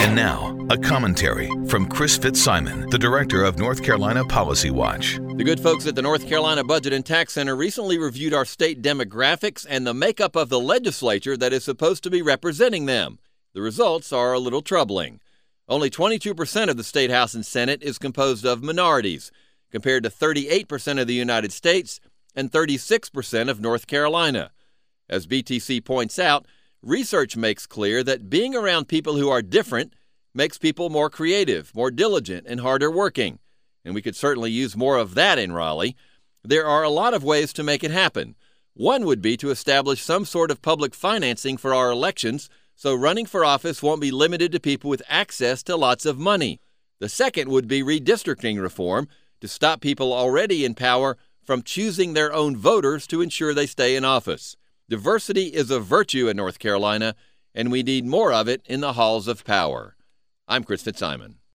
And now, a commentary from Chris Fitzsimon, the director of North Carolina Policy Watch. The good folks at the North Carolina Budget and Tax Center recently reviewed our state demographics and the makeup of the legislature that is supposed to be representing them. The results are a little troubling. Only 22% of the state House and Senate is composed of minorities, compared to 38% of the United States and 36% of North Carolina. As BTC points out, research makes clear that being around people who are different makes people more creative, more diligent, and harder working. And we could certainly use more of that in Raleigh. There are a lot of ways to make it happen. One would be to establish some sort of public financing for our elections so running for office won't be limited to people with access to lots of money. The second would be redistricting reform to stop people already in power from choosing their own voters to ensure they stay in office. Diversity is a virtue in North Carolina, and we need more of it in the halls of power. I'm Chris Fitzsimon.